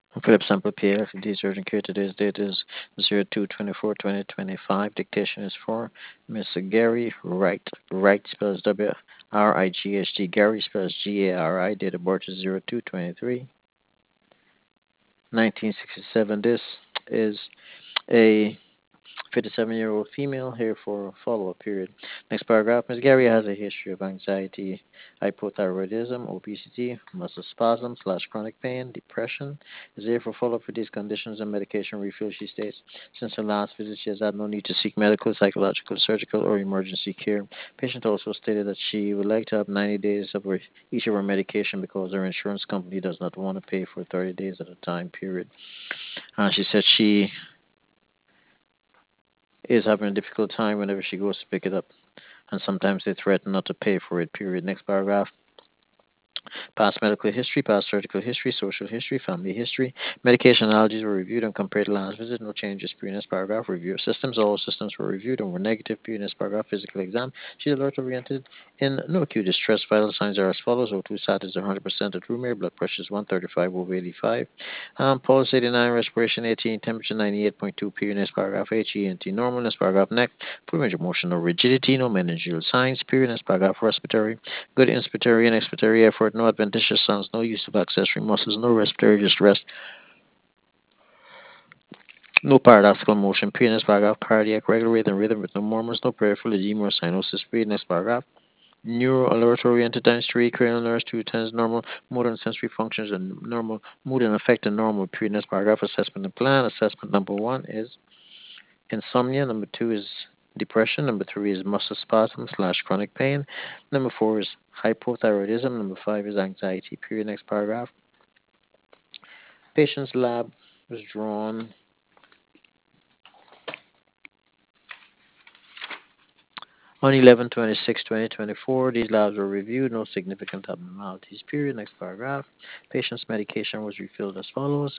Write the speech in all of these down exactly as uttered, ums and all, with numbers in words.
Philip Sample P L, today's urgent care. Today's date is zero two twenty-four twenty twenty-five. Dictation is for Mister Gary Wright. Wright spells W R I G H T. Gary spells G A R I. Date of birth is zero two twenty-three nineteen sixty-seven. This is a fifty-seven-year-old female here for a follow-up period. Next paragraph. Miss Gary has a history of anxiety, hypothyroidism, obesity, muscle spasm slash chronic pain, depression. Is here for follow-up for these conditions and medication refill. She states, since her last visit, she has had no need to seek medical, psychological, surgical, or emergency care. Patient also stated that she would like to have ninety days of her, each of her medication because her insurance company does not want to pay for thirty days at a time period. Uh, she said she is having a difficult time whenever she goes to pick it up, and sometimes they threaten not to pay for it. Period. Next paragraph. Past medical history, past surgical history, social history, family history. Medication allergies were reviewed and compared to last visit. No changes. Previous paragraph. Review of systems. All systems were reviewed and were negative. Previous paragraph. Physical exam. She's alert oriented in no acute distress. Vital signs are as follows. O two sat is one hundred percent at room air. Blood pressure is one thirty-five over eighty-five. Um, pulse eighty-nine. Respiration eighteen. Temperature ninety-eight point two. Period. Next paragraph. H E N T normal. Next paragraph. Neck. Full range of motion. No rigidity. No meningeal signs. Period. Next paragraph. Respiratory. Good inspiratory and expiratory effort, no adventitious sounds, no use of accessory muscles, no respiratory distress, no paradoxical motion. Period. Next paragraph. Cardiac, regular rhythm, rhythm with no murmurs, no peripheral edema or cyanosis. Period. Next paragraph. Neuro alert oriented dentistry, cranial nerves, two tens, normal motor and sensory functions, and normal mood and affect and normal. Period. Next paragraph. Assessment and plan. Assessment number one is insomnia. Number two is depression. Number three is muscle spasm slash chronic pain. Number four is hypothyroidism. Number five is anxiety. Period. Next paragraph. Patient's lab was drawn on eleven twenty-six twenty twenty-four. These labs were reviewed. No significant abnormalities. Period. Next paragraph. Patient's medication was refilled as follows.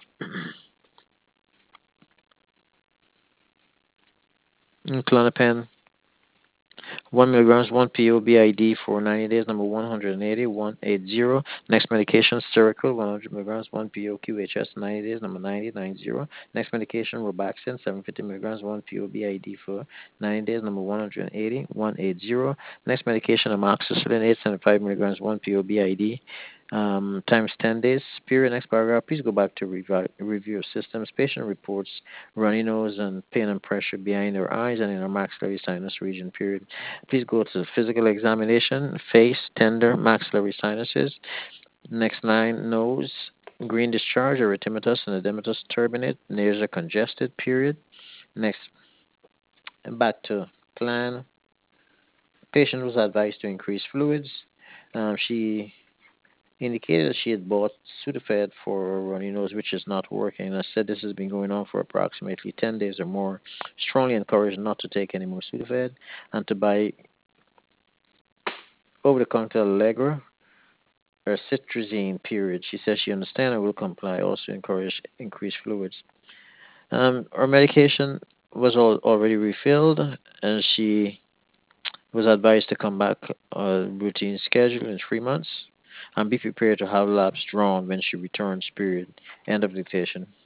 Clonopin one milligrams, one P O B I D for ninety days, number one hundred eighty, one eighty. Next medication, Seroquel, one hundred milligrams, one P O Q H S, ninety days, number ninety, ninety. Next medication, Robaxin, seven hundred fifty milligrams, one P O B I D for ninety days, number one hundred eighty, one eighty. Next medication, amoxicillin, eight hundred seventy-five milligrams, one P O B I D, um, times ten days. Period. Next paragraph. Please go back to revi- review of systems. Patient reports runny nose and pain and pressure behind her eyes and in her maxillary sinus region. Period. Please go to the physical examination. Face, tender, maxillary sinuses. Next line, nose, green discharge, erythematous and edematous turbinate. Nares are congested. Period. Next, back to plan. Patient was advised to increase fluids. Um, she indicated that she had bought Sudafed for runny nose, which is not working. I said this has been going on for approximately ten days or more. Strongly encouraged not to take any more Sudafed and to buy over-the-counter Allegra or citrazine. Period. She says she understands and will comply. Also encourage increased fluids. Um, her medication was all, already refilled, and she was advised to come back on a routine schedule in three months and be prepared to have labs drawn when she returns. Period. End of dictation.